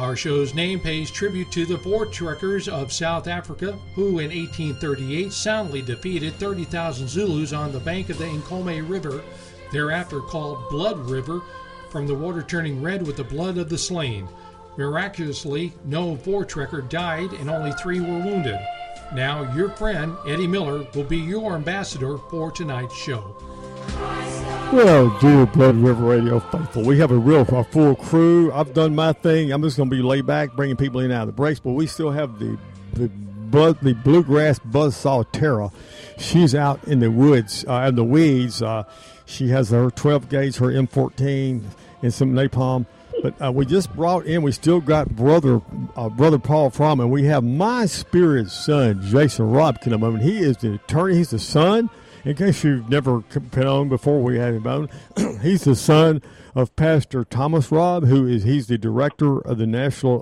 Our show's name pays tribute to the Voortrekkers of South Africa, who in 1838 soundly defeated 30,000 Zulus on the bank of the Nkomo River, thereafter called Blood River, from the water turning red with the blood of the slain. Miraculously, no Voortrekker died and only 3 were wounded. Now, your friend, Eddie Miller, will be your ambassador for tonight's show. Well, dear Blood River Radio faithful, we have a full crew. I've done my thing. I'm just going to be laid back, bringing people in and out of the breaks, but we still have the bluegrass buzzsaw Tara. She's out in the woods, in the weeds. She has her 12 gauge, her M14, and some napalm. But we just brought in, we still got brother Paul Fromm, and we have my spirit son, Jason Robb, come on. He is the attorney. He's the son. In case you've never been on before, we had him on. He's the son of Pastor Thomas Robb, he's the director of the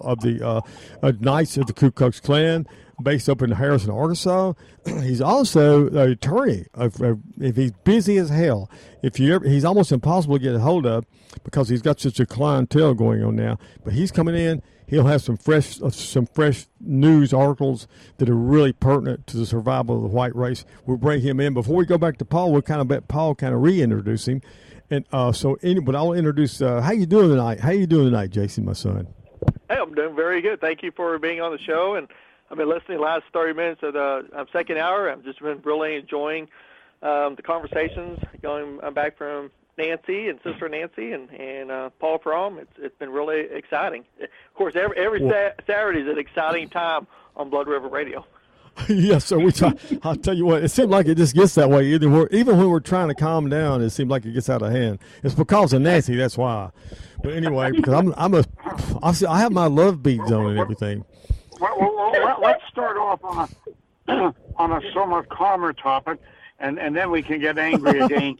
Knights of the Ku Klux Klan, based up in Harrison, Arkansas. He's also the attorney. If he's busy as hell, he's almost impossible to get a hold of because he's got such a clientele going on now. But he's coming in. He'll have some fresh news articles that are really pertinent to the survival of the white race. We'll bring him in. Before we go back to Paul, we'll kind of let Paul kind of reintroduce him. And but I'll introduce. How you doing tonight? How you doing tonight, Jason, my son? Hey, I'm doing very good. Thank you for being on the show. And I've been listening the last 30 minutes of the second hour. I've just been really enjoying the conversations. I'm back from Nancy and Sister Nancy and Paul Fromm. It's been really exciting. Of course, every Saturday is an exciting time on Blood River Radio. Yes, sir. I'll tell you what, it seems like it just gets that way. Even when we're trying to calm down, it seems like it gets out of hand. It's because of Nancy, that's why. But anyway, because I have my love beads on and everything. Well, let's start off on a somewhat calmer topic, and then we can get angry again.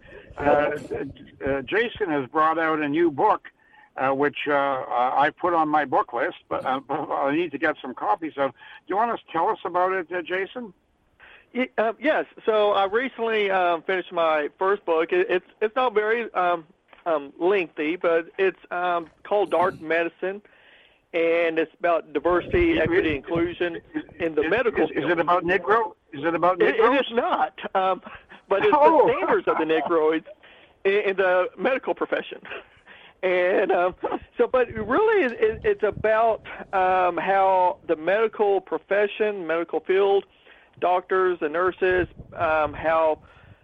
Jason has brought out a new book, which I put on my book list, but I need to get some copies of. Do you want to tell us about it, Jason? Yes. So I recently finished my first book. It's not very lengthy, but it's called Dark Medicine, and it's about diversity, equity, inclusion in the medical field. Is it about Negro? Is it about Negroes? It is not. But it's the standards of the Negroids in the medical profession. And but really it's about how the medical profession, medical field, doctors and nurses, how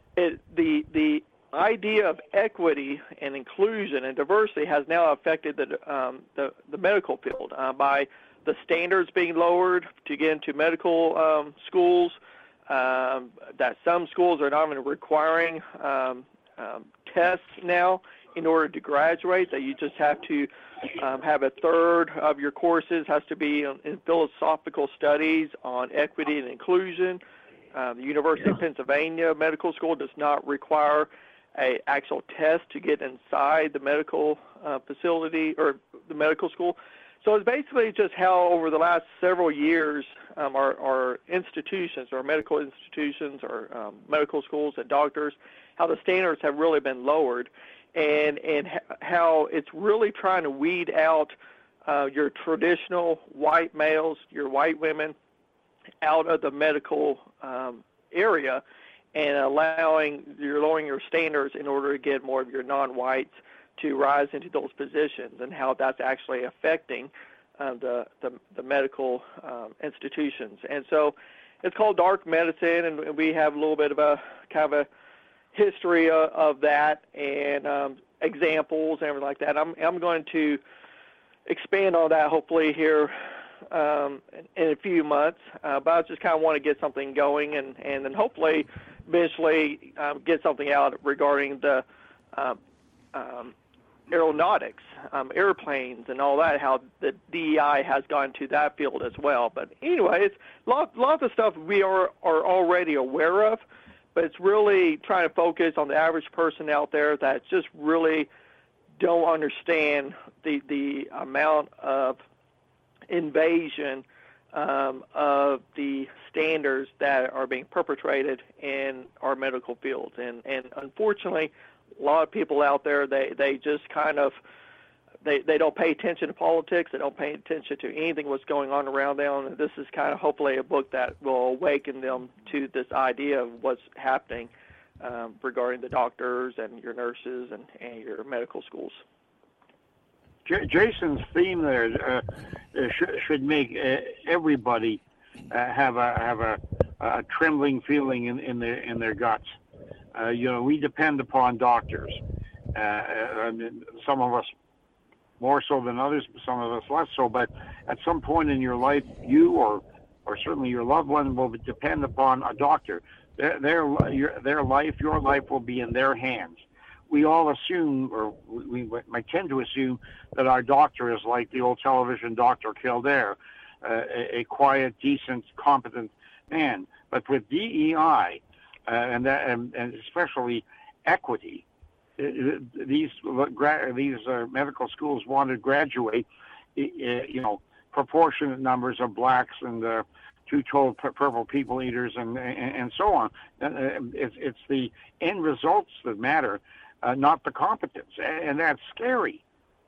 the idea of equity and inclusion and diversity has now affected the medical field by the standards being lowered to get into medical schools. That some schools are not even requiring tests now in order to graduate, that you just have to have a third of your courses has to be in philosophical studies on equity and inclusion. The University of Pennsylvania Medical School does not require an actual test to get inside the medical facility or the medical school. So it's basically just how over the last several years our institutions, our medical institutions, our medical schools and doctors, how the standards have really been lowered, and how it's really trying to weed out your traditional white males, your white women, out of the medical area, and lowering your standards in order to get more of your non-whites to rise into those positions, and how that's actually affecting the medical institutions. And so it's called Dark Medicine, and we have a little bit of a kind of a history of that and examples and everything like that. I'm going to expand on that hopefully here in a few months, but I just kind of want to get something going and then hopefully eventually get something out regarding the aeronautics, airplanes and all that, how the DEI has gone to that field as well. But anyway, it's lots of stuff we are already aware of, but it's really trying to focus on the average person out there that just really don't understand the amount of invasion of the standards that are being perpetrated in our medical fields. And unfortunately, a lot of people out there, they just kind of they don't pay attention to politics. They don't pay attention to anything what's going on around them. And this is kind of hopefully a book that will awaken them to this idea of what's happening regarding the doctors and your nurses and your medical schools. Jason's theme there should make everybody have a trembling feeling in their guts. We depend upon doctors. I mean, some of us more so than others, some of us less so. But at some point in your life, you or certainly your loved one will depend upon a doctor. Their life, your life, will be in their hands. We all assume, or we might tend to assume, that our doctor is like the old television Dr. Kildare, a quiet, decent, competent man. But with DEI and especially equity, these medical schools want to graduate, proportionate numbers of blacks and two-toed purple people eaters and so on. It's the end results that matter, not the competence, and that's scary.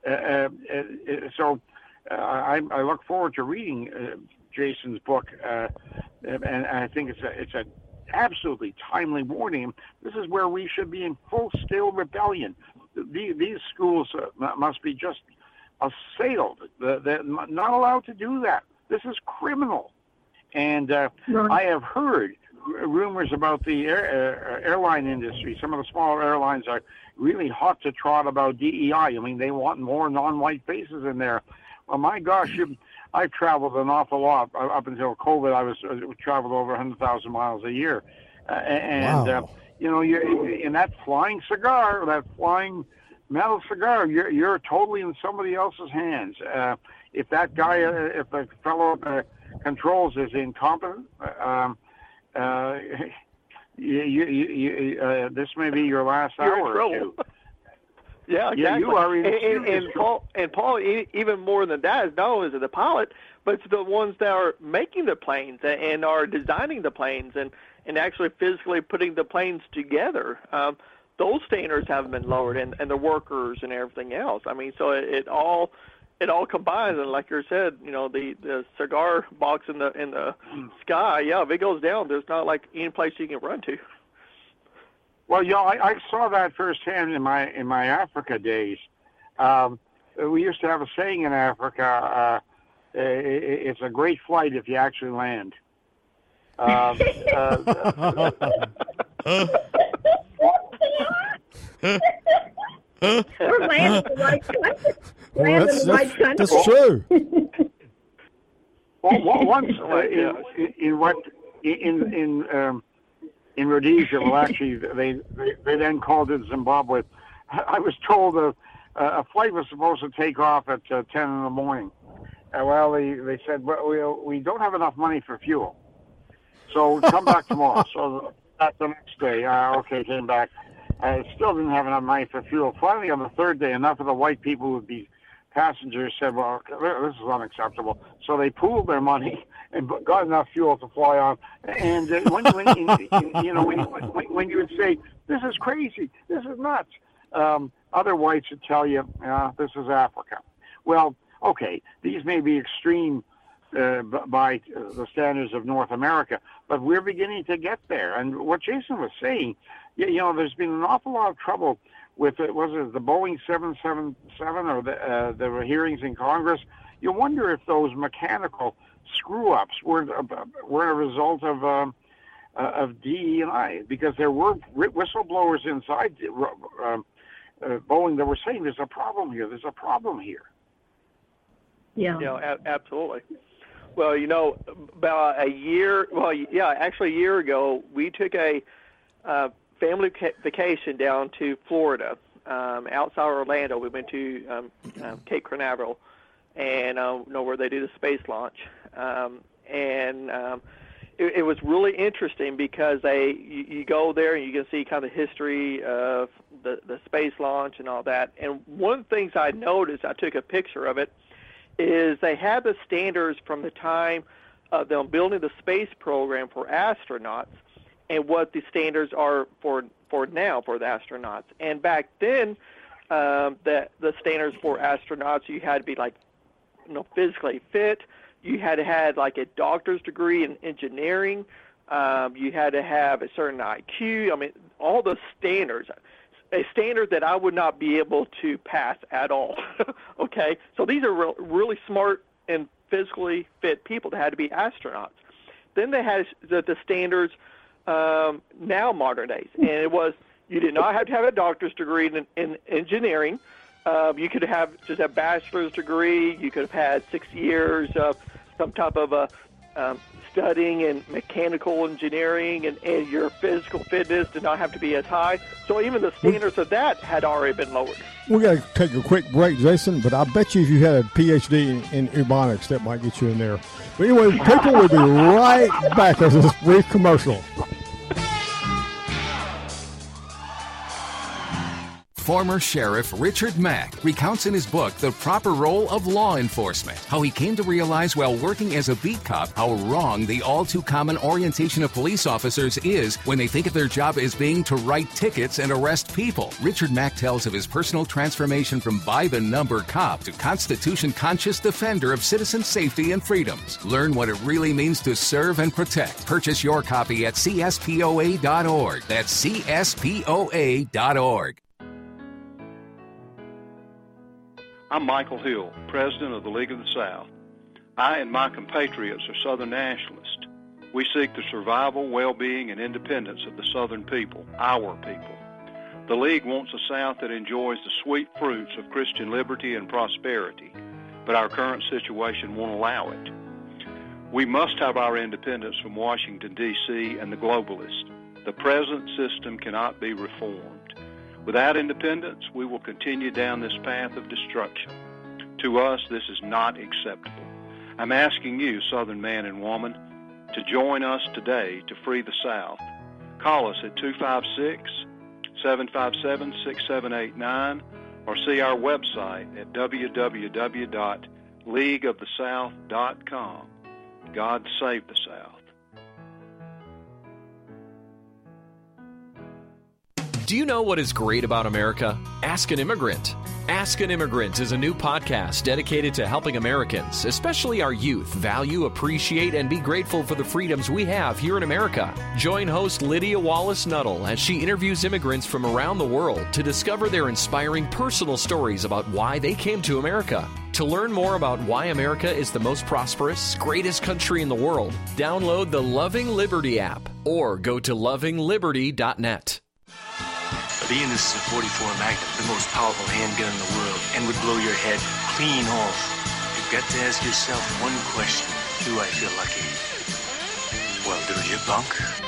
So I look forward to reading Jason's book, and I think it's a absolutely timely warning. This is where we should be in full-scale rebellion. These schools must be just assailed. They're not allowed to do that. This is criminal. And I have heard rumors about the airline industry. Some of the smaller airlines are really hot to trot about DEI. I mean, they want more non-white faces in there. Well, my gosh, I've traveled an awful lot. Up until COVID, I traveled over 100,000 miles a year. Wow. You're in that flying cigar, that flying metal cigar, you're totally in somebody else's hands. If that guy, if the fellow controls is incompetent, this may be your last You're hour in trouble. or two. Yeah, exactly. Yeah, you are in Paul, even more than that, is not only is it the pilot, but it's the ones that are making the planes and are designing the planes and actually physically putting the planes together. Those standards haven't been lowered, and the workers and everything else. I mean, so it all combines, and like you said, the cigar box in the sky. Yeah, if it goes down, there's not like any place you can run to. Well, I saw that firsthand in my Africa days. We used to have a saying in Africa: "It's a great flight if you actually land." Or land in the right country. Land in the right country. That's true. Well, once in Rhodesia, well, actually, they then called it Zimbabwe. I was told a flight was supposed to take off at 10 in the morning. Well, they said, well, we don't have enough money for fuel, so come back tomorrow. So that's the next day. Okay, came back. I still didn't have enough money for fuel. Finally, on the third day, enough of the white people who would be passengers said, well, this is unacceptable. So they pooled their money and got enough fuel to fly on. And when you would say, this is crazy, this is nuts, other whites would tell you, this is Africa. Well, okay, these may be extreme by the standards of North America, but we're beginning to get there. And what Jason was saying, there's been an awful lot of trouble with the Boeing 777 or the hearings in Congress. You wonder if those mechanical screw-ups were a result of DE&I, because there were whistleblowers inside Boeing that were saying there's a problem here. There's a problem here. Yeah. Absolutely. Well, about a year ago, we took a family vacation down to Florida, outside Orlando. We went to Cape Canaveral, and where they do the space launch. It was really interesting because you go there and you can see kind of the history of the space launch and all that. And one of the things I noticed, I took a picture of it, is they had the standards from the time of them building the space program for astronauts and what the standards are for now for the astronauts. And back then, that the standards for astronauts, you had to be like, physically fit. You had to have like a doctor's degree in engineering. You had to have a certain IQ. I mean, all the standards. A standard that I would not be able to pass at all. Okay, so these are really smart and physically fit people that had to be astronauts. Then they had the standards now modern days, and it was you did not have to have a doctor's degree in engineering. You could have just a bachelor's degree. You could have had 6 years of some type of studying in mechanical engineering, and your physical fitness did not have to be as high. So even the standards of that had already been lowered. We got to take a quick break, Jason, but I bet you if you had a PhD in Ebonics, that might get you in there. But anyway, people will be right back after this brief commercial. Former Sheriff Richard Mack recounts in his book The Proper Role of Law Enforcement how he came to realize while working as a beat cop how wrong the all-too-common orientation of police officers is when they think of their job as being to write tickets and arrest people. Richard Mack tells of his personal transformation from by-the-number cop to Constitution-conscious defender of citizen safety and freedoms. Learn what it really means to serve and protect. Purchase your copy at CSPOA.org. That's CSPOA.org. I'm Michael Hill, President of the League of the South. I and my compatriots are Southern nationalists. We seek the survival, well-being, and independence of the Southern people, our people. The League wants a South that enjoys the sweet fruits of Christian liberty and prosperity, but our current situation won't allow it. We must have our independence from Washington, D.C. and the globalists. The present system cannot be reformed. Without independence, we will continue down this path of destruction. To us, this is not acceptable. I'm asking you, Southern man and woman, to join us today to free the South. Call us at 256-757-6789 or see our website at www.leagueofthesouth.com. God save the South. Do you know what is great about America? Ask an Immigrant. Ask an Immigrant is a new podcast dedicated to helping Americans, especially our youth, value, appreciate, and be grateful for the freedoms we have here in America. Join host Lydia Wallace-Nuttall as she interviews immigrants from around the world to discover their inspiring personal stories about why they came to America. To learn more about why America is the most prosperous, greatest country in the world, download the Loving Liberty app or go to lovingliberty.net. Being this is a 44 Magnum, the most powerful handgun in the world, and would blow your head clean off. You've got to ask yourself one question. Do I feel lucky? Well, do you, punk?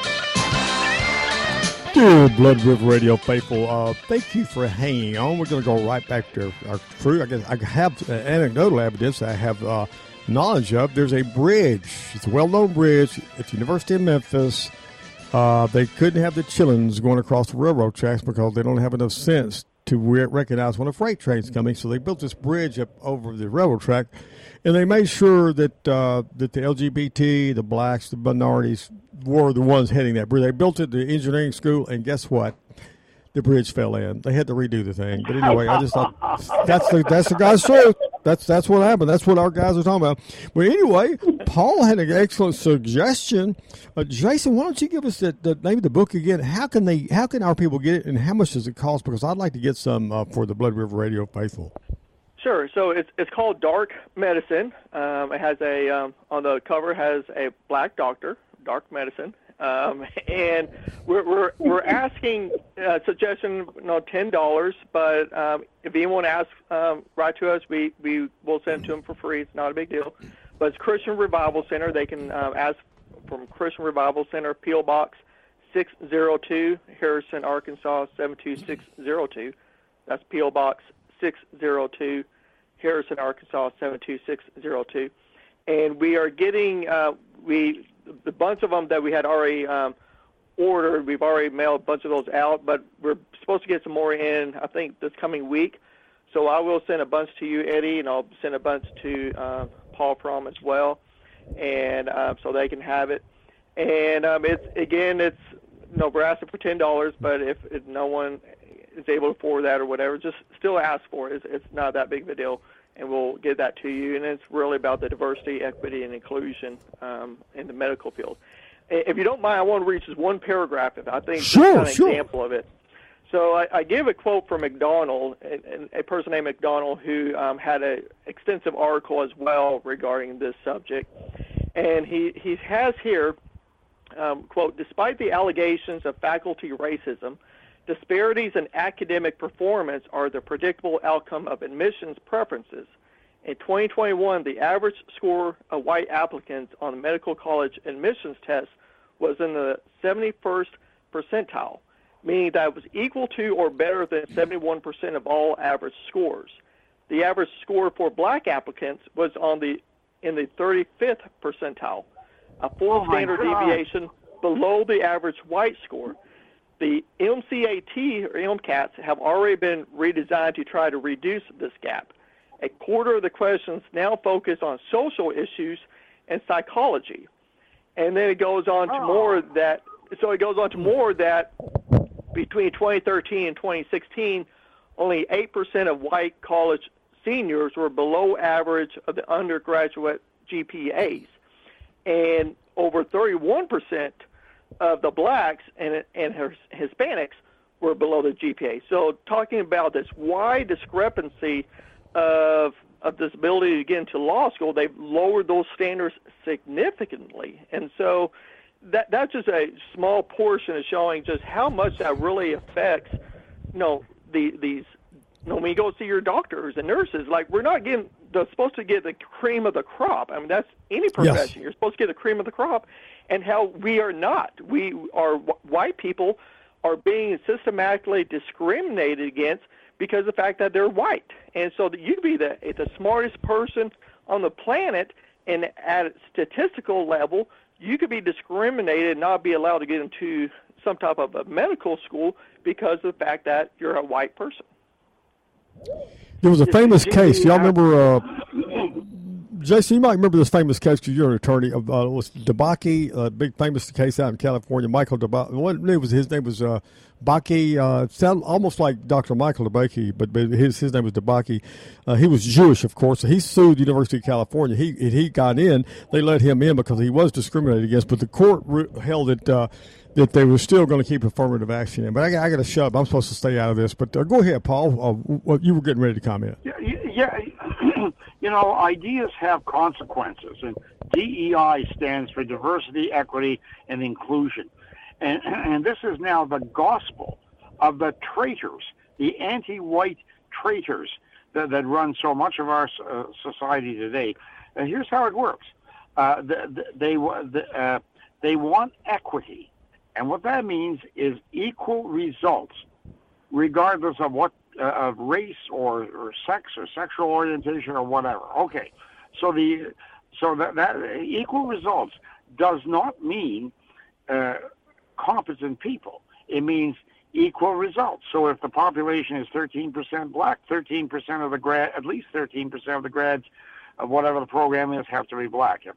Dear Blood River Radio faithful, thank you for hanging on. We're going to go right back to our crew. I guess I have anecdotal evidence I have knowledge of. There's a bridge. It's a well-known bridge at the University of Memphis. They couldn't have the chillins going across the railroad tracks because they don't have enough sense to recognize when a freight train's coming. So they built this bridge up over the railroad track, and they made sure that that the LGBT, the blacks, the minorities were the ones heading that bridge. They built it at the engineering school, and guess what? The bridge fell in. They had to redo the thing. But anyway, I just thought that's the guy's truth. That's what happened. That's what our guys are talking about. But anyway, Paul had an excellent suggestion. Jason, why don't you give us maybe the book again? How can our people get it, and how much does it cost? Because I'd like to get some for the Blood River Radio faithful. Sure. So it's called Dark Medicine. It has on the cover has a black doctor, Dark Medicine. And we're asking suggestion $10, but if anyone asks, write to us. We will send it to them for free. It's not a big deal. But it's Christian Revival Center. They can ask from Christian Revival Center, P.O. Box 602, Harrison, Arkansas 72602. That's P.O. Box 602, Harrison, Arkansas 72602. And we are getting the bunch of them that we had already ordered, we've already mailed a bunch of those out, but we're supposed to get some more in, I think, this coming week. So I will send a bunch to you, Eddie, and I'll send a bunch to Paul Fromm as well, and so they can have it. And we're asking for $10, but if no one is able to afford that or whatever, just still ask for it. It's not that big of a deal, and we'll get that to you. And it's really about the diversity, equity, and inclusion in the medical field. If you don't mind, I want to read just one paragraph. I think it's an example of it. So I gave a quote from McDonald, a person named McDonald, who had an extensive article as well regarding this subject. And he has here, quote, despite the allegations of faculty racism, disparities in academic performance are the predictable outcome of admissions preferences. In 2021, the average score of white applicants on the medical college admissions test was in the 71st percentile, meaning that it was equal to or better than 71% of all average scores. The average score for black applicants was in the 35th percentile, a full standard deviation below the average white score. The MCAT or MCATs have already been redesigned to try to reduce this gap. A quarter of the questions now focus on social issues and psychology. And then it goes on to more that between 2013 and 2016, only 8% of white college seniors were below average of the undergraduate GPAs, and over 31% of the blacks and Hispanics were below the GPA. So talking about this wide discrepancy of this ability to get into law school, they've lowered those standards significantly. And so that's just a small portion of showing just how much that really affects, these, when you go see your doctors and nurses, like they're supposed to get the cream of the crop. I mean, that's any profession. Yes. You're supposed to get the cream of the crop, and how we are not. White people are being systematically discriminated against because of the fact that they're white. And so that you could be the smartest person on the planet, and at a statistical level, you could be discriminated and not be allowed to get into some type of a medical school because of the fact that you're a white person. There was a famous case. Y'all remember, Jason, you might remember this famous case because you're an attorney. It was DeBakey, a big famous case out in California. Michael DeBakey. His name was Bakey. Sounded almost like Dr. Michael DeBakey, but his name was DeBakey. He was Jewish, of course. So he sued the University of California. He got in. They let him in because he was discriminated against. But the court held that they were still going to keep affirmative action in. But I got to shove. I'm supposed to stay out of this. But go ahead, Paul. You were getting ready to comment. Yeah. Ideas have consequences, and DEI stands for diversity, equity, and inclusion. And this is now the gospel of the traitors, the anti-white traitors that run so much of our society today. And here's how it works. They want equity. And what that means is equal results, regardless of what of race or sex or sexual orientation or whatever. Okay, so that equal results does not mean competent people. It means equal results. So if the population is 13% black, 13% of the at least 13% of the grads of whatever the program is have to be black. If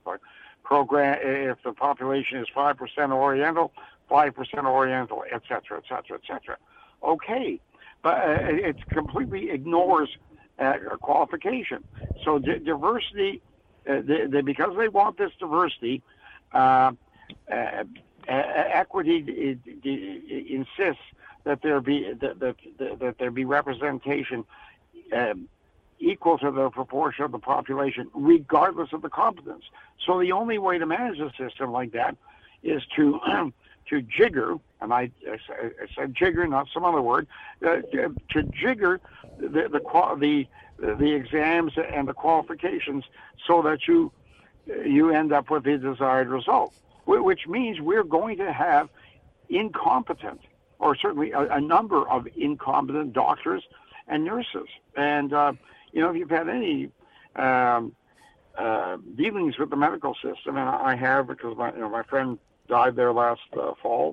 the population is 5% Oriental, 5% Oriental, et cetera, et cetera, et cetera. Okay, but it completely ignores qualification. So diversity, because they want this diversity, equity insists that there be representation equal to the proportion of the population, regardless of the competence. So the only way to manage a system like that is to jigger, and I said jigger, not some other word, to jigger the exams and the qualifications so that you end up with the desired result, which means we're going to have incompetent, or certainly a number of incompetent doctors and nurses. And if you've had any dealings with the medical system, and I have, because my friend died there last fall.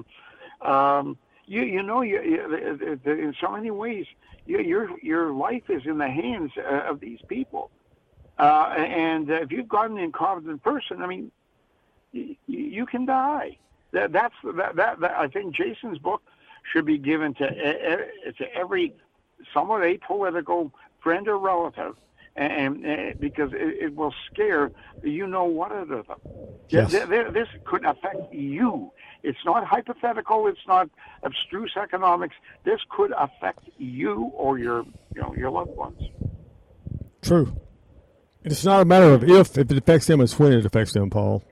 In so many ways, your life is in the hands of these people. And if you've got an incompetent person, I mean, you can die. That I think Jason's book should be given to every somewhat apolitical friend or relative, and because it will scare what out of them. Yes. This could affect you. It's not hypothetical. It's not abstruse economics. This could affect you or your loved ones. True. It's not a matter of if it affects them, it's when it affects them, Paul.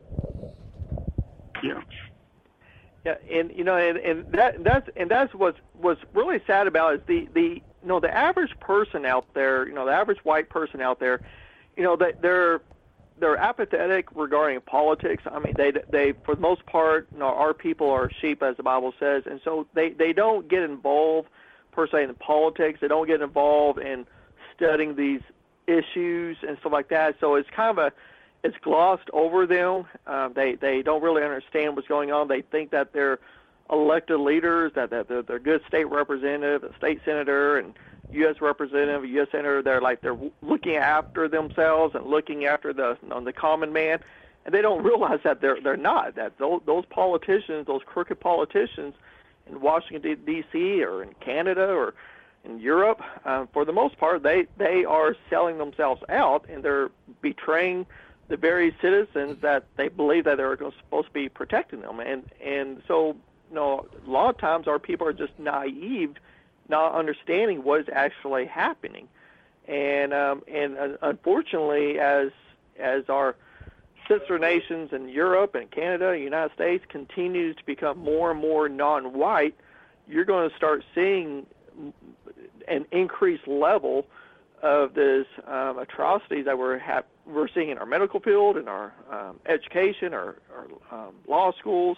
Yeah. Yeah, and that's what's really sad about is the average person out there, the average white person out there, they're apathetic regarding politics. I mean, they for the most part, our people are sheep, as the Bible says, and so they don't get involved per se in politics. They don't get involved in studying these issues and stuff like that. So it's kind of it's glossed over them. They don't really understand what's going on. They think that they're elected leaders, that they're good state representative, a state senator, and U.S. representative, U.S. senator. They're looking after themselves and looking after the common man, and they don't realize that they're not. That those politicians, those crooked politicians in Washington D.C. or in Canada or in Europe, for the most part, they are selling themselves out, and they're betraying the very citizens that they believe that they're supposed to be protecting them. And so, a lot of times our people are just naive, not understanding what is actually happening. And unfortunately, as our sister nations in Europe and Canada and the United States continues to become more and more non-white, you're going to start seeing an increased level of this atrocities that we're seeing in our medical field, in our education, our law schools,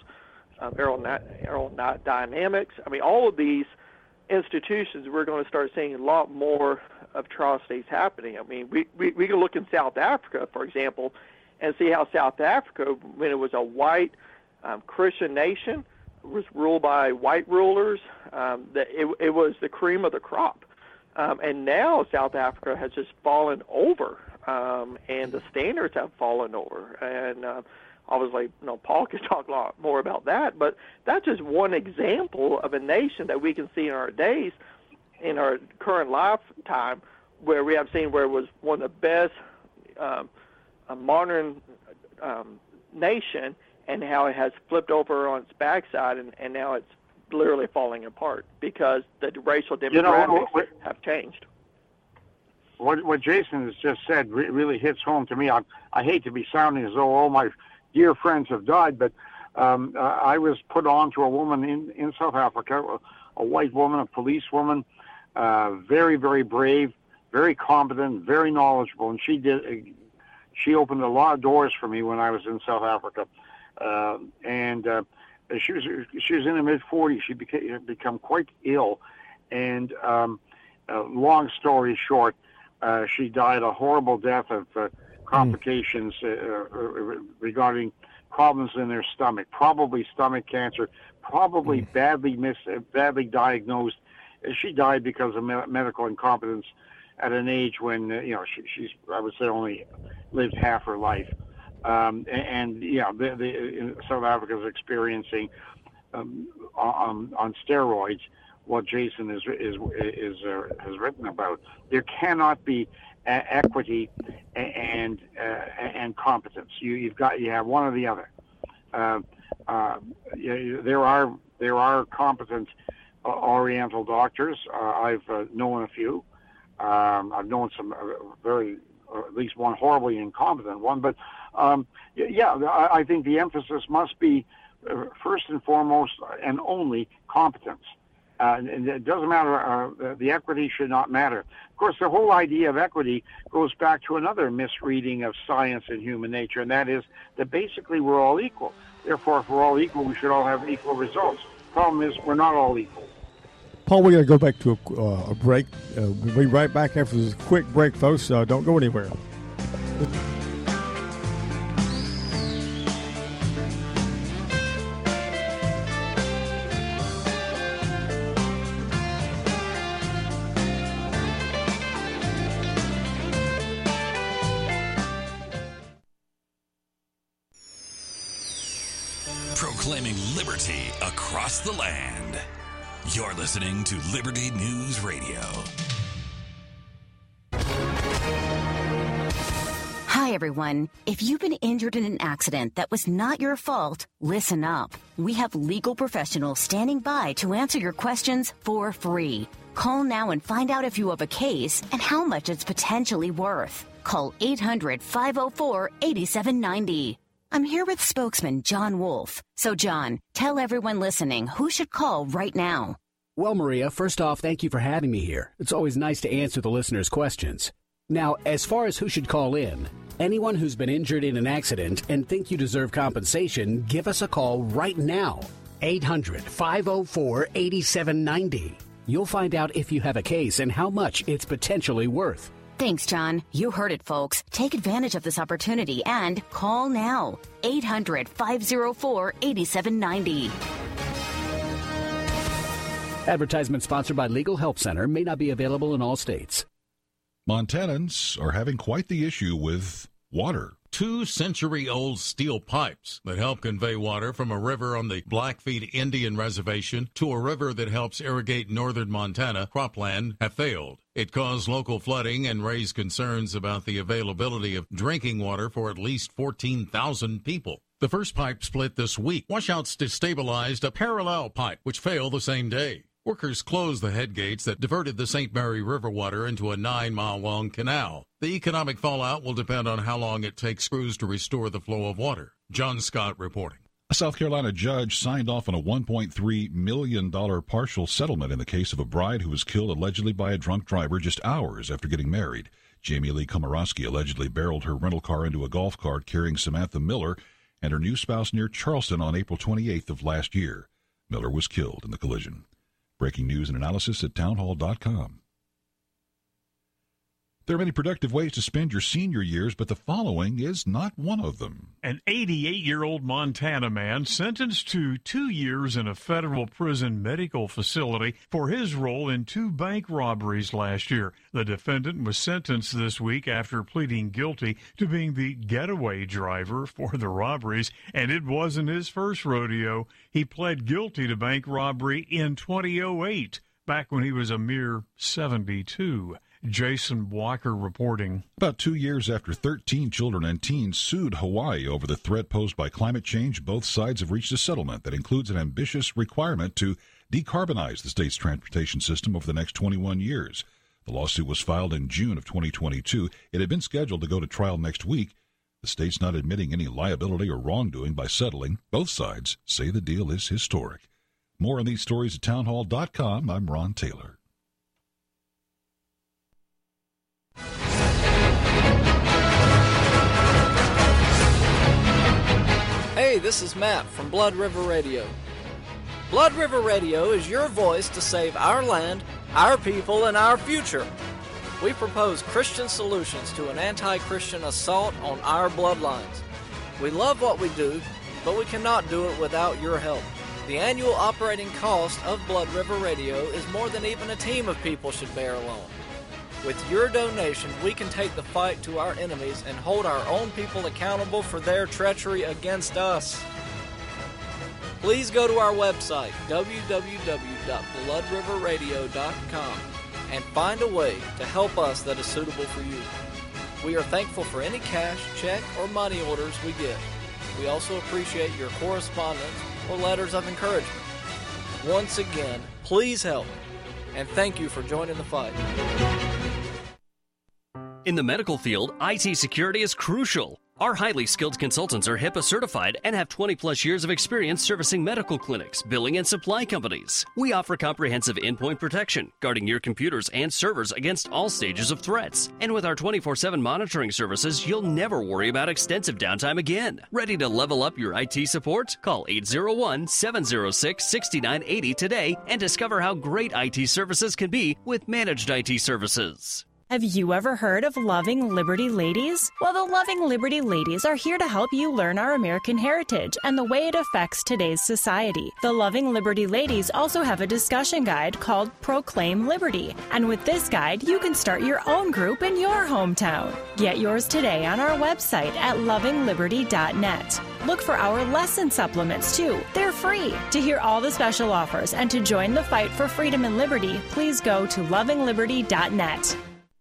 aerodynamics. I mean, all of these institutions, we're going to start seeing a lot more of atrocities happening. I mean, we can look in South Africa, for example, and see how South Africa, when it was a white Christian nation, was ruled by white rulers, that it was the cream of the crop. And now South Africa has just fallen over, and the standards have fallen over. And obviously, Paul could talk a lot more about that, but that's just one example of a nation that we can see in our days, in our current lifetime, where we have seen where it was one of the best modern nation, and how it has flipped over on its backside, and now it's literally falling apart because the racial demographics have changed. What Jason has just said really hits home to me. I hate to be sounding as though all my dear friends have died, but I was put on to a woman in South Africa, a white woman, a policewoman, very, very brave, very competent, very knowledgeable, and she opened a lot of doors for me when I was in South Africa. She was in her mid-40s. She became quite ill, and long story short, she died a horrible death of complications regarding problems in their stomach, probably stomach cancer, probably badly diagnosed. She died because of medical incompetence at an age when she's I would say only lived half her life. South Africa is experiencing on steroids what Jason has written about. There cannot be equity and competence. You have one or the other. There are competent Oriental doctors. I've known a few. I've known some very, or at least one horribly incompetent one, but I think the emphasis must be first and foremost and only competence. And it doesn't matter, the equity should not matter. Of course, the whole idea of equity goes back to another misreading of science and human nature, and that is that basically we're all equal. Therefore, if we're all equal, we should all have equal results. Problem is, we're not all equal. Paul, we're going to go back to a break. We'll be right back after this quick break, folks. Don't go anywhere. Proclaiming liberty across the land. You're listening to Liberty News Radio. Hi, everyone. If you've been injured in an accident that was not your fault, listen up. We have legal professionals standing by to answer your questions for free. Call now and find out if you have a case and how much it's potentially worth. Call 800-504-8790. I'm here with spokesman John Wolf. So, John, tell everyone listening who should call right now. Well, Maria, first off, thank you for having me here. It's always nice to answer the listeners' questions. Now, as far as who should call in, anyone who's been injured in an accident and think you deserve compensation, give us a call right now. 800-504-8790. You'll find out if you have a case and how much it's potentially worth. Thanks, John. You heard it, folks. Take advantage of this opportunity and call now. 800-504-8790. Advertisement sponsored by Legal Help Center, may not be available in all states. Montanans are having quite the issue with water. 2-century-old steel pipes that help convey water from a river on the Blackfeet Indian Reservation to a river that helps irrigate northern Montana cropland have failed. It caused local flooding and raised concerns about the availability of drinking water for at least 14,000 people. The first pipe split this week. Washouts destabilized a parallel pipe, which failed the same day. Workers closed the head gates that diverted the St. Mary River water into a 9-mile-long canal. The economic fallout will depend on how long it takes crews to restore the flow of water. John Scott reporting. A South Carolina judge signed off on a $1.3 million partial settlement in the case of a bride who was killed allegedly by a drunk driver just hours after getting married. Jamie Lee Komorowski allegedly barreled her rental car into a golf cart carrying Samantha Miller and her new spouse near Charleston on April 28th of last year. Miller was killed in the collision. Breaking news and analysis at townhall.com. There are many productive ways to spend your senior years, but the following is not one of them. An 88-year-old Montana man sentenced to 2 years in a federal prison medical facility for his role in 2 bank robberies last year. The defendant was sentenced this week after pleading guilty to being the getaway driver for the robberies, and it wasn't his first rodeo. He pled guilty to bank robbery in 2008, back when he was a mere 72. Jason Walker reporting. About 2 years after 13 children and teens sued Hawaii over the threat posed by climate change, both sides have reached a settlement that includes an ambitious requirement to decarbonize the state's transportation system over the next 21 years. The lawsuit was filed in June of 2022. It had been scheduled to go to trial next week. The state's not admitting any liability or wrongdoing by settling. Both sides say the deal is historic. More on these stories at townhall.com. I'm Ron Taylor. Hey, this is Matt from Blood River Radio. Blood River Radio is your voice to save our land, our people, and our future. We propose Christian solutions to an anti-Christian assault on our bloodlines. We love what we do, but we cannot do it without your help. The annual operating cost of Blood River Radio is more than even a team of people should bear alone. With your donation, we can take the fight to our enemies and hold our own people accountable for their treachery against us. Please go to our website, www.bloodriverradio.com, and find a way to help us that is suitable for you. We are thankful for any cash, check, or money orders we get. We also appreciate your correspondence or letters of encouragement. Once again, please help, and thank you for joining the fight. In the medical field, IT security is crucial. Our highly skilled consultants are HIPAA certified and have 20-plus years of experience servicing medical clinics, billing, and supply companies. We offer comprehensive endpoint protection, guarding your computers and servers against all stages of threats. And with our 24/7 monitoring services, you'll never worry about extensive downtime again. Ready to level up your IT support? Call 801-706-6980 today and discover how great IT services can be with managed IT services. Have you ever heard of Loving Liberty Ladies? Well, the Loving Liberty Ladies are here to help you learn our American heritage and the way it affects today's society. The Loving Liberty Ladies also have a discussion guide called Proclaim Liberty. And with this guide, you can start your own group in your hometown. Get yours today on our website at lovingliberty.net. Look for our lesson supplements, too. They're free. To hear all the special offers and to join the fight for freedom and liberty, please go to lovingliberty.net.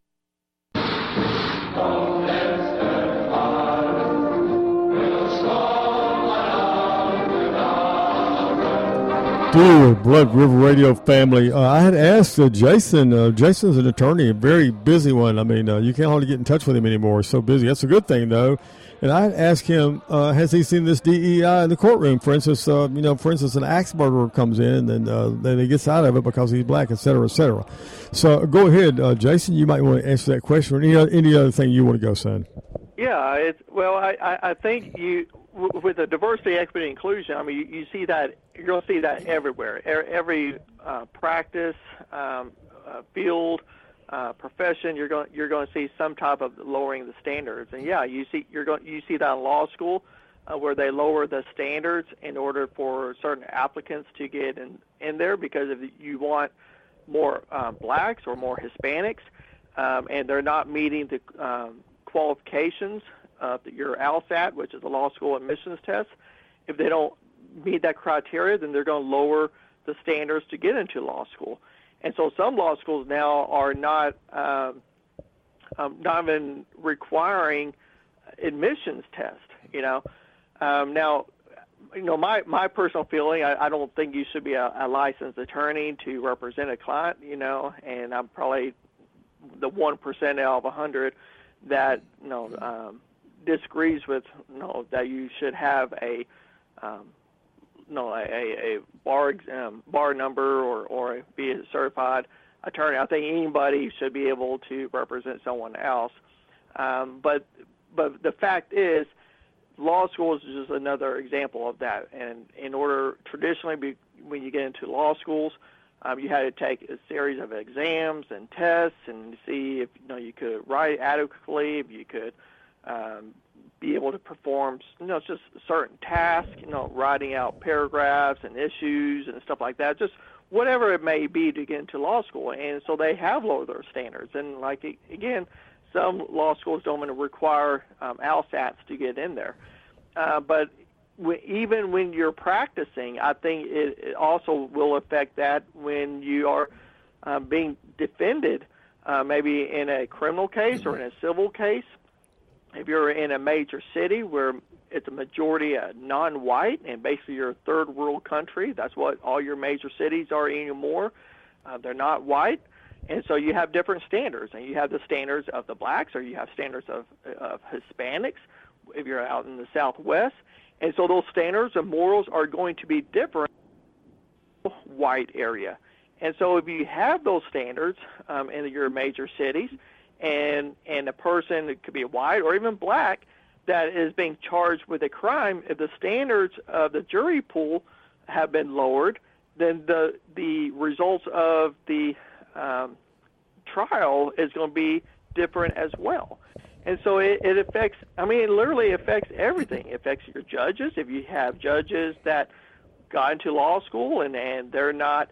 Dear Blood River Radio family, I had asked Jason. Jason's an attorney, a very busy one. I mean, you can't hardly get in touch with him anymore. He's so busy. That's a good thing, though. And I had asked him, has he seen this DEI in the courtroom? For instance, an axe murderer comes in and then he gets out of it because he's black, et cetera, et cetera. So go ahead, Jason. You might want to answer that question or any other thing you want to go, son. Yeah, I think with the diversity, equity, and inclusion, I mean, you see that, you're going to see that everywhere. Every practice, field, profession, you're going to see some type of lowering the standards. And yeah, you see that in law school, where they lower the standards in order for certain applicants to get in there, because if you want more blacks or more Hispanics, and they're not meeting the qualifications of your LSAT, which is the law school admissions test. If they don't meet that criteria, then they're going to lower the standards to get into law school. And so some law schools now are not even requiring admissions tests. Now, my personal feeling, I don't think you should be a licensed attorney to represent a client. And I'm probably the 1% out of 100 that disagrees with that you should have a bar number or be a certified attorney. I think anybody should be able to represent someone else. But the fact is, law school is just another example of that. And in order, traditionally, when you get into law schools, you had to take a series of exams and tests and see if you could write adequately, if you could be able to perform just certain tasks, writing out paragraphs and issues and stuff like that, just whatever it may be to get into law school. And so they have lowered their standards. And again, some law schools don't want to require LSATs to get in there. But even when you're practicing, I think it also will affect that when you are being defended, maybe in a criminal case or in a civil case. If you're in a major city where it's a majority non-white, and basically you're a third world country, that's what all your major cities are anymore. They're not white, and so you have different standards, and you have the standards of the blacks, or you have standards of Hispanics if you're out in the Southwest. And so those standards and morals are going to be different in the white area. And so if you have those standards in your major cities, and a person that could be white or even black that is being charged with a crime, if the standards of the jury pool have been lowered, then the results of the trial is going to be different as well. And so it affects, it literally affects everything. It affects your judges. If you have judges that got into law school and they're not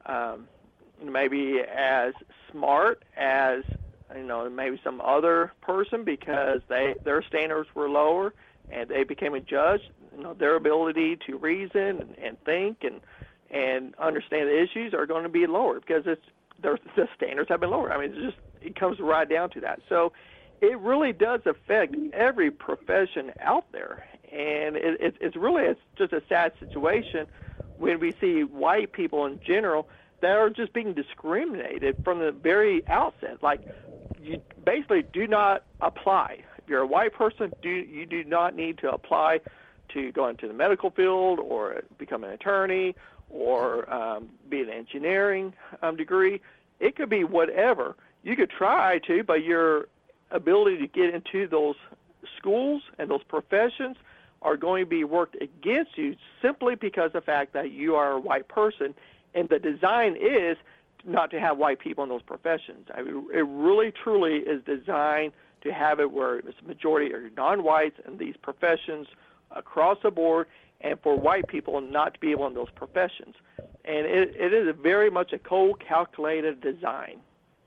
maybe as smart as maybe some other person because their standards were lower and they became a judge, their ability to reason and think and understand the issues are going to be lower because the standards have been lower. It comes right down to that. So it really does affect every profession out there, and it's just a sad situation when we see white people in general that are just being discriminated from the very outset. Like, you basically do not apply. If you're a white person, you do not need to apply to go into the medical field or become an attorney or be an engineering degree. It could be whatever. You could try to, but your ability to get into those schools and those professions are going to be worked against you simply because of the fact that you are a white person. And the design is not to have white people in those professions. I mean, it really, truly is designed to have it where it's a majority are non-whites in these professions across the board, and for white people not to be able in those professions. And it is very much a cold, calculated design.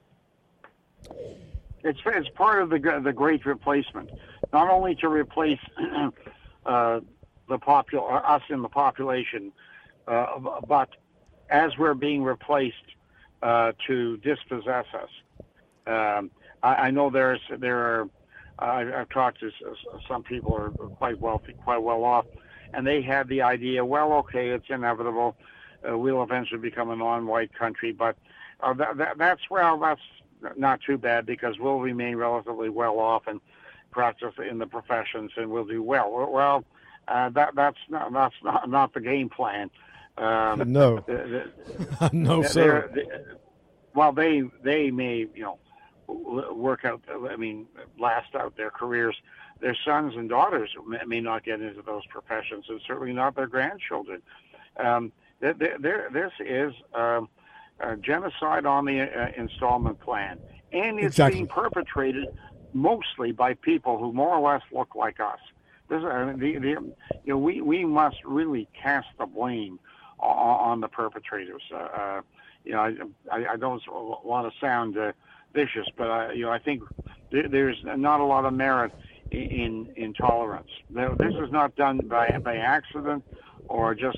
It's part of the Great Replacement, not only to replace us in the population, but as we're being replaced to dispossess us. I know there are. I've talked to some people who are quite wealthy, quite well off, and they have the idea, well, okay, it's inevitable. We'll eventually become a non-white country, but that's not too bad because we'll remain relatively well off and practice in the professions, and we'll do well. Well, that's not the game plan. No, no, sir. Well, they may work out. I mean, last out their careers. Their sons and daughters may not get into those professions, and certainly not their grandchildren. This is genocide on the installment plan, and it's being perpetrated mostly by people who more or less look like us. We must really cast the blame on the perpetrators. I don't want to sound vicious, but I think there's not a lot of merit in tolerance. This is not done by accident or just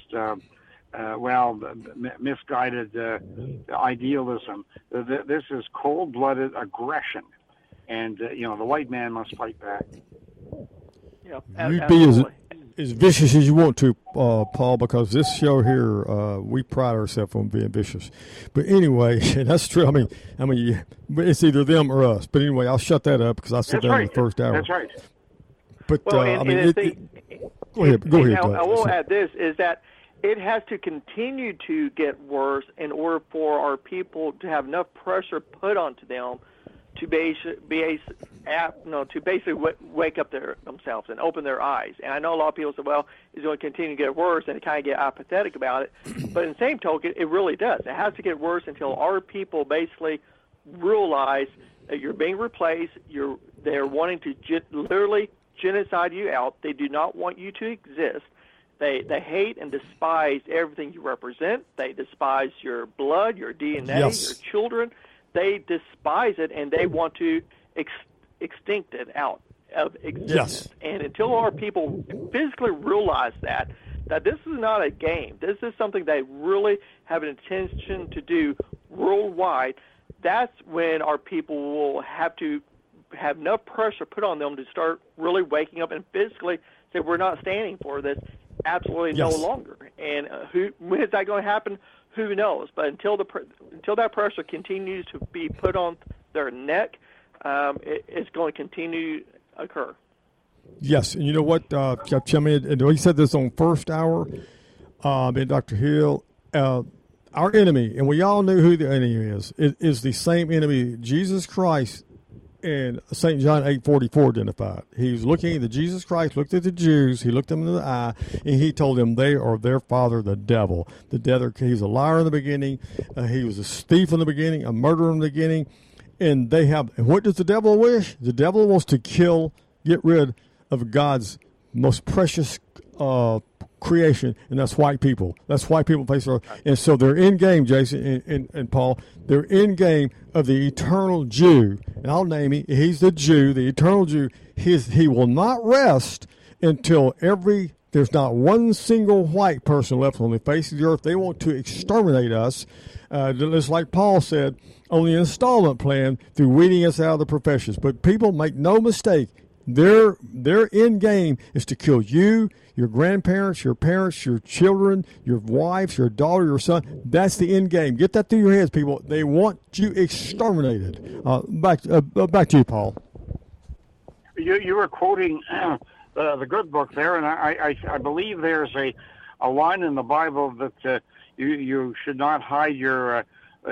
misguided idealism. This is cold-blooded aggression, and the white man must fight back. You'd be as vicious as you want to, Paul, because this show here, we pride ourselves on being vicious. But anyway, that's true. I mean, it's either them or us. But anyway, I'll shut that up because I said that in the first hour. That's right. But go ahead. I will add this: is that it has to continue to get worse in order for our people to have enough pressure put onto them to basically wake up themselves and open their eyes. And I know a lot of people say, well, it's going to continue to get worse, and kind of get apathetic about it. But in the same token, it really does. It has to get worse until our people basically realize that you're being replaced. They're wanting to literally genocide you out. They do not want you to exist. They hate and despise everything you represent. They despise your blood, your DNA, your children. They despise it, and they want to extinct it out of existence. And until our people physically realize that this is not a game, this is something they really have an intention to do worldwide, that's when our people will have to have enough pressure put on them to start really waking up and physically say, we're not standing for this absolutely no longer. And when is that going to happen? Who knows? But until that pressure continues to be put on their neck, it's going to continue to occur. Yes, and you know what, Chummy, and he said this on first hour, and Dr. Hill, our enemy, and we all knew who the enemy is the same enemy Jesus Christ and St. John 8:44 identified. He was looking at Jesus Christ, looked at the Jews, he looked them in the eye, and he told them they are their father, the devil. He's a liar in the beginning, he was a thief in the beginning, a murderer in the beginning, and what does the devil wish? The devil wants to get rid of God's most precious creation, and that's white people. That's white people face our, and so they're in game, Jason and Paul. They're in game of the eternal Jew, and I'll name him. He's the Jew, the eternal Jew. He will not rest until there's not one single white person left on the face of the earth. They want to exterminate us, just like Paul said on the installment plan, through weeding us out of the professions. But people, make no mistake, their end game is to kill you, your grandparents, your parents, your children, your wives, your daughter, your son. That's the end game. Get that through your heads, people. They want you exterminated. Back to you, Paul. You were quoting the good book there, and I believe there's a line in the Bible that you should not hide your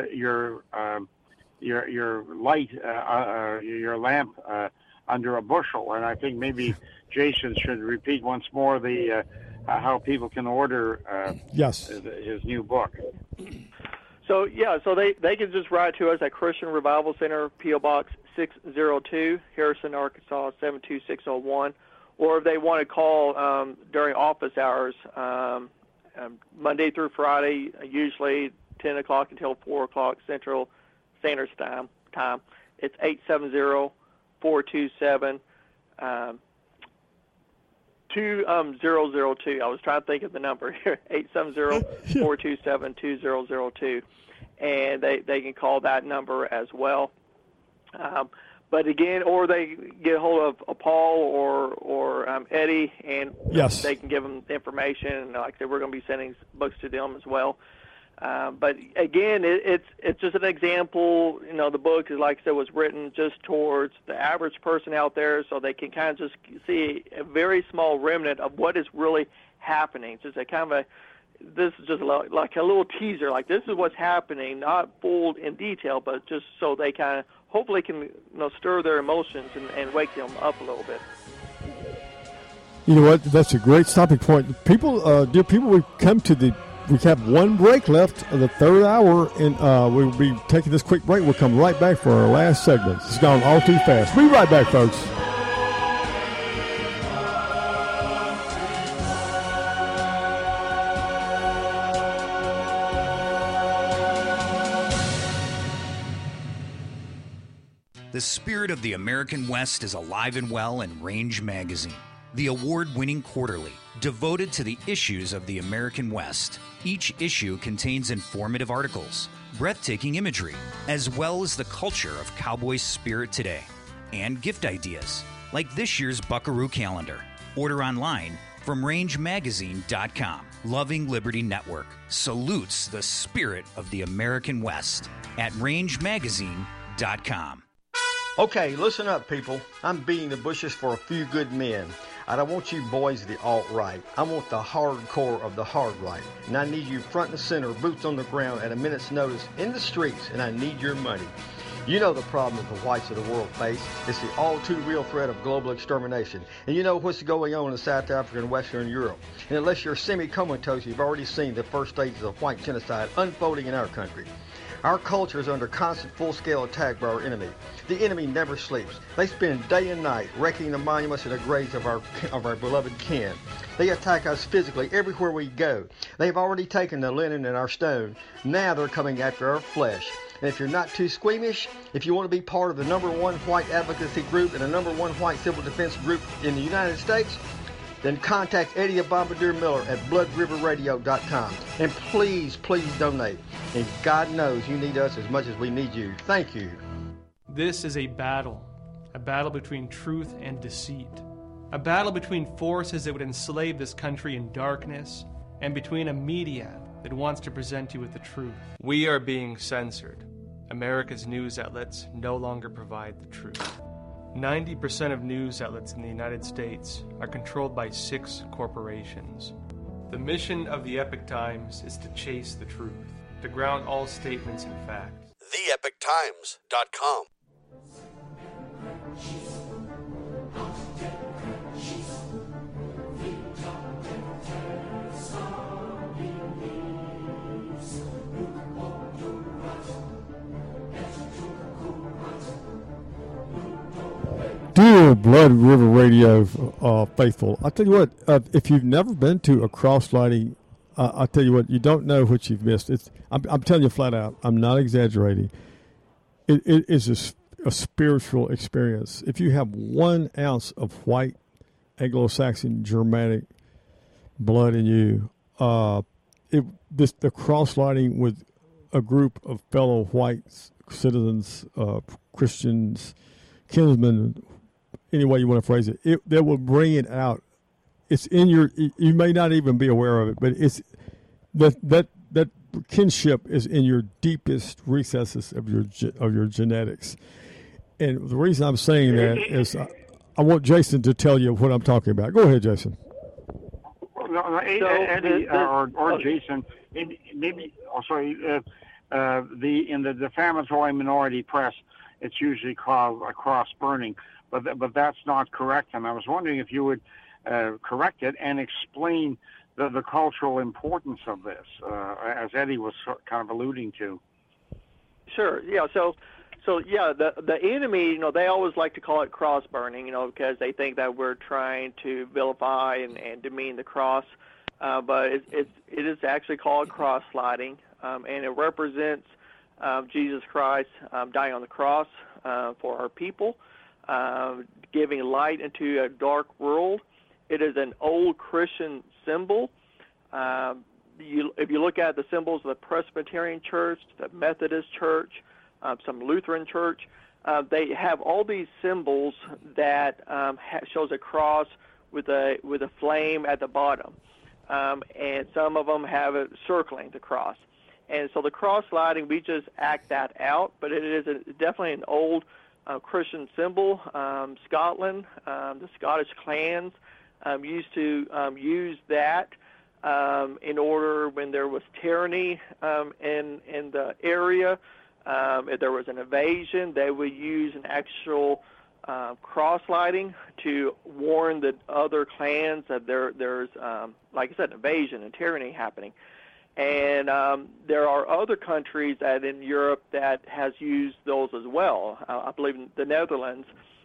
light, your lamp under a bushel. And I think maybe Jason should repeat once more how people can order his new book. So they can just write to us at Christian Revival Center, P.O. Box 602, Harrison, Arkansas 72601, or if they want to call during office hours, Monday through Friday, usually 10 o'clock until 4 o'clock Central Standard Time. It's 870-427 2002. I was trying to think of the number here. 870-427-2002, and they can call that number as well. But again, or they get a hold of Paul or Eddie, and yes, they can give them information. And like I said, we're going to be sending books to them as well. But again, it's just an example. You know, the book is, like I said, was written just towards the average person out there, so they can kind of just see a very small remnant of what is really happening. Just a kind of this is just like a little teaser. Like, this is what's happening, not full in detail, but just so they kind of hopefully can stir their emotions and wake them up a little bit. You know what? That's a great stopping point. People, dear people, we have one break left of the third hour, and we'll be taking this quick break. We'll come right back for our last segment. It's gone all too fast. We'll be right back, folks. The spirit of the American West is alive and well in Range Magazine, the award-winning quarterly devoted to the issues of the American West. Each issue contains informative articles, breathtaking imagery, as well as the culture of cowboy spirit today, and gift ideas, like this year's Buckaroo calendar. Order online from rangemagazine.com. Loving Liberty Network salutes the spirit of the American West at rangemagazine.com. Okay, listen up, people. I'm beating the bushes for a few good men. I don't want you boys the alt-right. I want the hardcore of the hard right. And I need you front and center, boots on the ground at a minute's notice in the streets, and I need your money. You know the problem that the whites of the world face. It's the all-too-real threat of global extermination. And you know what's going on in South Africa and Western Europe. And unless you're semi-comatose, you've already seen the first stages of white genocide unfolding in our country. Our culture is under constant full-scale attack by our enemy. The enemy never sleeps. They spend day and night wrecking the monuments and the graves of our beloved kin. They attack us physically everywhere we go. They've already taken the linen and our stone. Now they're coming after our flesh. And if you're not too squeamish, if you want to be part of the #1 white advocacy group and the #1 white civil defense group in the United States, then contact Eddie Bombardier Miller at bloodriverradio.com. And please, please donate. And God knows you need us as much as we need you. Thank you. This is a battle between truth and deceit, a battle between forces that would enslave this country in darkness, and between a media that wants to present you with the truth. We are being censored. America's news outlets no longer provide the truth. 90% of news outlets in the United States are controlled by 6 corporations. The mission of the Epoch Times is to chase the truth, to ground all statements in fact. TheEpochTimes.com. Dear Blood River Radio faithful, I tell you what, if you've never been to a cross lighting, I tell you what, you don't know what you've missed. I'm telling you flat out, I'm not exaggerating. It is a spiritual experience. If you have 1 ounce of white Anglo-Saxon Germanic blood in you, the cross lighting with a group of fellow white citizens, Christians, kinsmen, any way you want to phrase it, that will bring it out. It's in you may not even be aware of it, but it's that kinship is in your deepest recesses of your genetics. And the reason I'm saying that is I want Jason to tell you what I'm talking about. Go ahead, Jason. Eddie or Jason, maybe also in the defamatory minority press, it's usually called a cross burning, but that's not correct. And I was wondering if you would correct it and explain the cultural importance of this, as Eddie was kind of alluding to. Sure. Yeah. So yeah, the enemy, they always like to call it cross burning, because they think that we're trying to vilify and demean the cross. But it is actually called cross sliding, and it represents Jesus Christ dying on the cross for our people, giving light into a dark world. It is an old Christian symbol. If you look at the symbols of the Presbyterian Church, the Methodist Church, some Lutheran Church, they have all these symbols that shows a cross with a flame at the bottom, and some of them have it circling the cross. And so the cross sliding, we just act that out, but it is definitely an old Christian symbol. Scotland, the Scottish clans used to use that in order when there was tyranny in the area. If there was an invasion, they would use an actual cross lighting to warn the other clans that there's, like I said, invasion and tyranny happening. And there are other countries that in Europe that has used those as well. I believe the Netherlands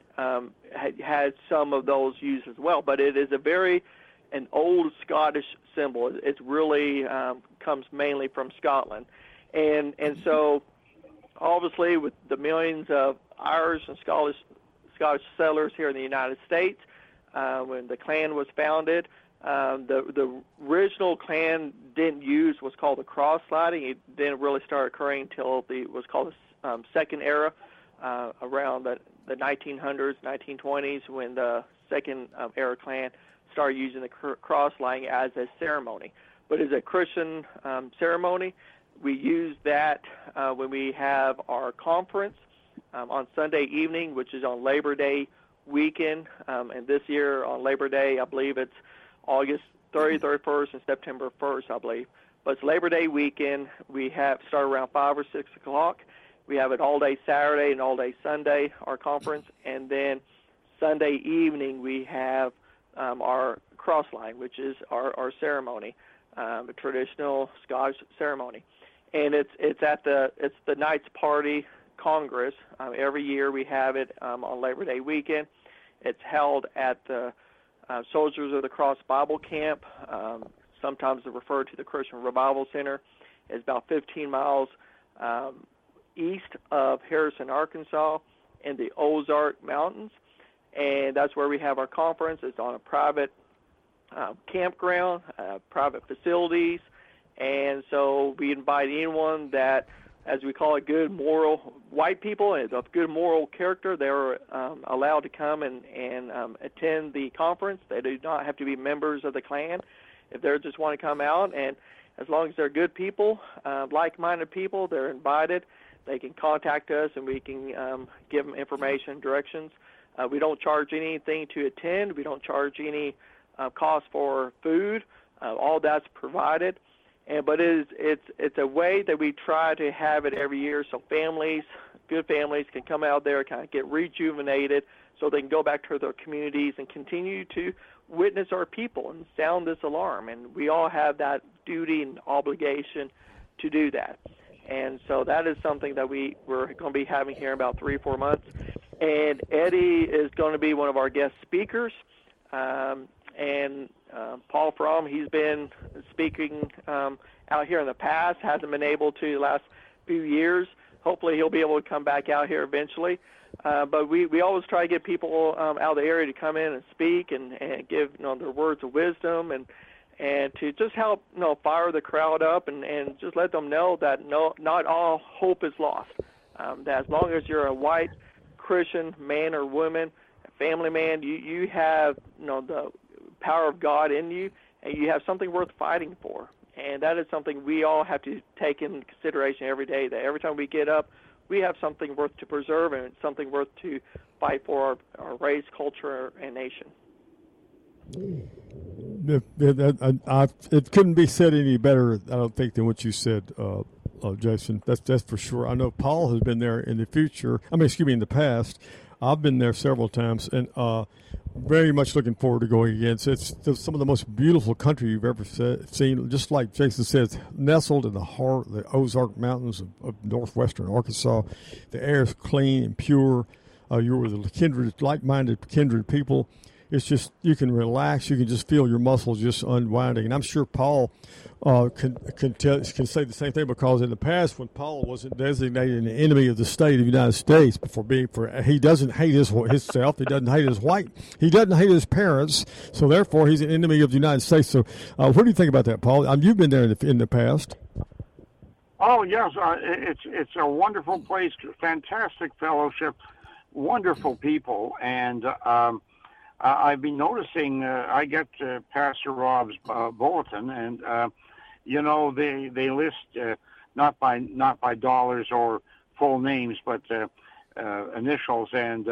had some of those used as well. But it is an old Scottish symbol. It really comes mainly from Scotland. And so obviously with the millions of Irish and Scottish settlers here in the United States, when the Klan was founded, the original Klan didn't use what's called the cross sliding. It didn't really start occurring until what's called the Second Era, around the 1900s, 1920s, when the Second Era Klan started using the cross sliding as a ceremony. But as a Christian ceremony, we use that when we have our conference on Sunday evening, which is on Labor Day weekend. And this year on Labor Day, I believe it's August 30th, 31st, and September 1st, I believe. But it's Labor Day weekend. We start around 5 or 6 o'clock. We have it all day Saturday and all day Sunday, our conference. And then Sunday evening, we have our cross line, which is our ceremony, a traditional Scottish ceremony. And it's the Knights Party Congress. Every year we have it on Labor Day weekend. It's held at the Soldiers of the Cross Bible Camp. Sometimes it's referred to the Christian Revival Center. It's about 15 miles east of Harrison, Arkansas, in the Ozark Mountains. And that's where we have our conference. It's on a private campground, private facilities. And so we invite anyone that, as we call it, good moral white people of good moral character. They're allowed to come and attend the conference. They do not have to be members of the Klan. If they just want to come out, and as long as they're good people, like-minded people, they're invited. They can contact us, and we can give them information, directions. We don't charge anything to attend. We don't charge any cost for food. All that's provided. But it's a way that we try to have it every year so good families can come out there, kind of get rejuvenated, so they can go back to their communities and continue to witness our people and sound this alarm. And we all have that duty and obligation to do that. And so that is something that we're going to be having here in about 3 or 4 months. And Eddie is going to be one of our guest speakers. And Paul Fromm, he's been speaking out here in the past, hasn't been able to the last few years. Hopefully he'll be able to come back out here eventually. But we always try to get people out of the area to come in and speak and give their words of wisdom and to just help fire the crowd up and just let them know that not all hope is lost. That as long as you're a white Christian man or woman, a family man, you have the power of God in you, and you have something worth fighting for. And that is something we all have to take in consideration every day, that every time we get up, we have something worth to preserve and something worth to fight for our race, culture, and nation. It couldn't be said any better, I don't think, than what you said, Jason. That's for sure. I know Paul has been there in the past. I've been there several times, and very much looking forward to going again. So it's some of the most beautiful country you've ever seen. Just like Jason says, nestled in the heart of the Ozark Mountains of northwestern Arkansas. The air is clean and pure. You're with like-minded, kindred people. It's just, you can relax. You can just feel your muscles just unwinding. And I'm sure Paul can say the same thing, because in the past, when Paul wasn't designated an enemy of the state of the United States, he doesn't hate himself. He doesn't hate he doesn't hate his parents. So therefore, he's an enemy of the United States. So what do you think about that, Paul? You've been there in the past. Oh yes, it's a wonderful place, fantastic fellowship, wonderful people, and I've been noticing. I get Pastor Rob's bulletin, and they list not by dollars or full names, but initials and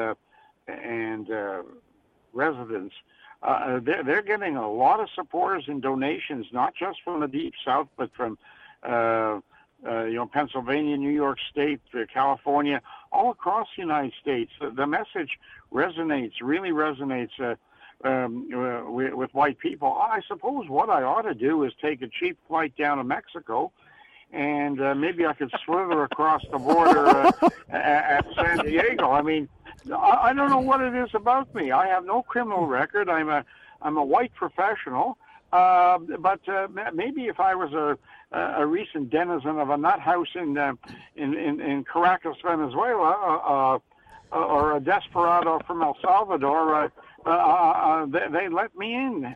residents. They're getting a lot of supporters and donations, not just from the Deep South, but from Pennsylvania, New York State, California, all across the United States. The message really resonates with white people. I suppose what I ought to do is take a cheap flight down to Mexico, and maybe I could slither across the border at San Diego. I mean, I don't know what it is about me. I have no criminal record. I'm a white professional. But maybe if I was a recent denizen of a nut house in Caracas, Venezuela, or a desperado from El Salvador, they let me in.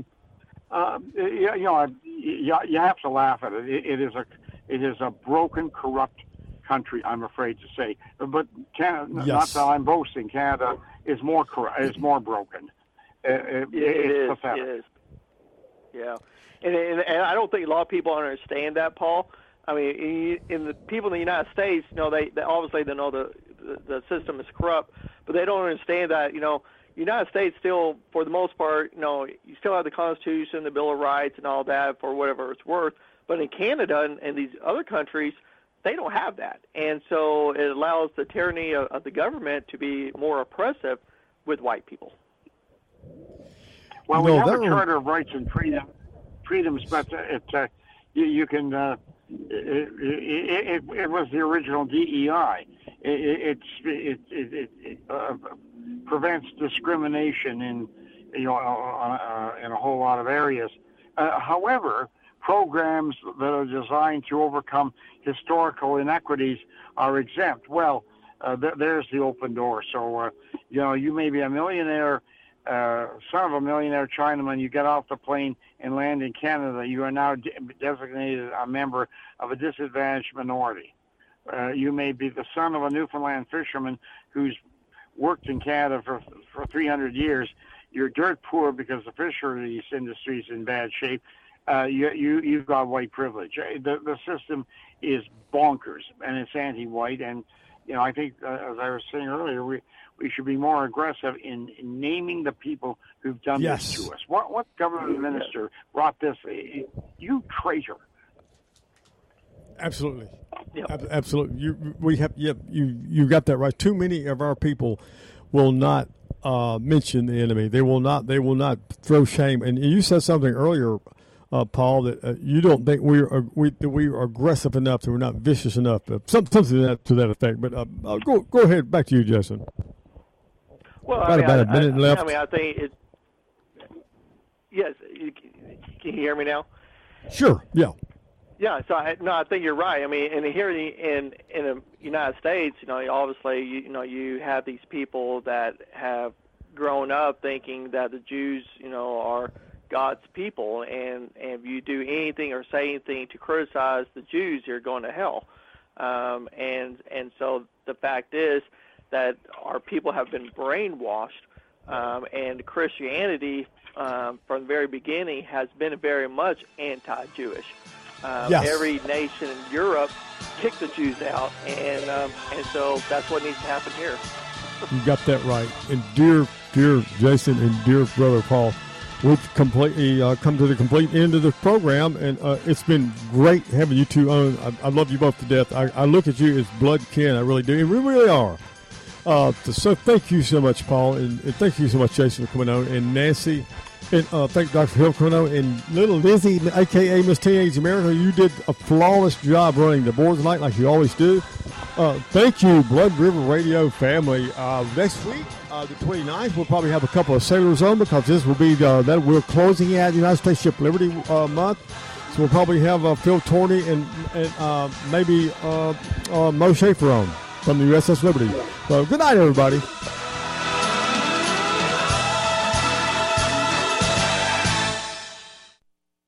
You have to laugh at it. It is a broken, corrupt country, I'm afraid to say. But Canada, not that I'm boasting, Canada is more broken. It's pathetic. It is. Yeah, and I don't think a lot of people understand that, Paul. I mean, in the people in the United States, they obviously they know the system is corrupt, but they don't understand that United States still, for the most part, you still have the Constitution, the Bill of Rights, and all that for whatever it's worth. But in Canada and these other countries, they don't have that, and so it allows the tyranny of the government to be more oppressive with white people. Well, we have a Charter of Rights and Freedoms, but you can. It was the original DEI. It prevents discrimination in a whole lot of areas. However, programs that are designed to overcome historical inequities are exempt. Well, there's the open door. So you may be a millionaire. Son of a millionaire Chinaman, you get off the plane and land in Canada, you are now designated a member of a disadvantaged minority. You may be the son of a Newfoundland fisherman who's worked in Canada for 300 years. You're dirt poor because the fisheries industry is in bad shape. You've got white privilege. The system is bonkers, and it's anti-white. And I think, as I was saying earlier, we should be more aggressive in naming the people who've done this to us. What government minister brought this? You traitor! Absolutely, absolutely. You got that right. Too many of our people will not mention the enemy. They will not throw shame. And you said something earlier, Paul, that you don't think we are aggressive enough, that we're not vicious enough. Something to that effect. But go ahead. Back to you, Jason. Well, about a minute left. I think it. Yes, can you hear me now? Sure. Yeah. Yeah. So I think you're right. I mean, and here in the United States, obviously, you have these people that have grown up thinking that the Jews, are God's people, and if you do anything or say anything to criticize the Jews, you're going to hell. And so the fact is that our people have been brainwashed, and Christianity from the very beginning has been very much anti-Jewish. Every nation in Europe kicked the Jews out, and so that's what needs to happen here. You got that right. And dear Jason and dear brother Paul, we've completely come to the complete end of the program, and it's been great having you two on. I love you both to death. I look at you as blood kin. I really do. And we really are. So thank you so much, Paul, and thank you so much, Jason, for coming on, and Nancy, and thank Dr. Hill for coming on, and little Lizzie, a.k.a. Miss Teenage America. You did a flawless job running the board tonight like you always do. Thank you, Blood River Radio family. Next week, the 29th, we'll probably have a couple of sailors on because this will be that we're closing out United States Ship Liberty month. So we'll probably have Phil Torney and maybe Mo Schaefer on from the USS Liberty. So good night, everybody.